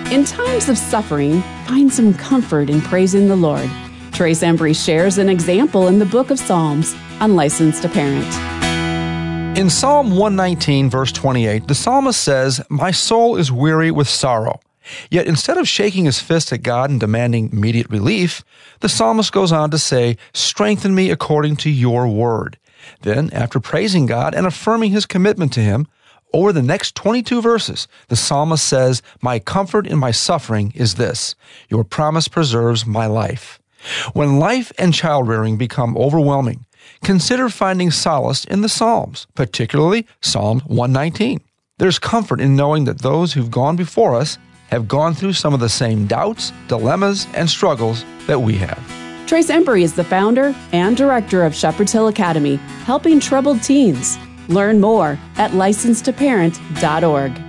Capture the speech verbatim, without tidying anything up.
In times of suffering, find some comfort in praising the Lord. Trace Embry shares an example in the book of Psalms on License to Parent. In Psalm one nineteen, verse twenty-eight, the psalmist says, "My soul is weary with sorrow." Yet instead of shaking his fist at God and demanding immediate relief, the psalmist goes on to say, "Strengthen me according to your word." Then, after praising God and affirming his commitment to him, over the next twenty-two verses, the psalmist says, "My comfort in my suffering is this: your promise preserves my life." When life and child-rearing become overwhelming, consider finding solace in the Psalms, particularly Psalm one nineteen. There's comfort in knowing that those who've gone before us have gone through some of the same doubts, dilemmas, and struggles that we have. Trace Embry is the founder and director of Shepherd's Hill Academy, helping troubled teens. Learn more at license to parent dot org.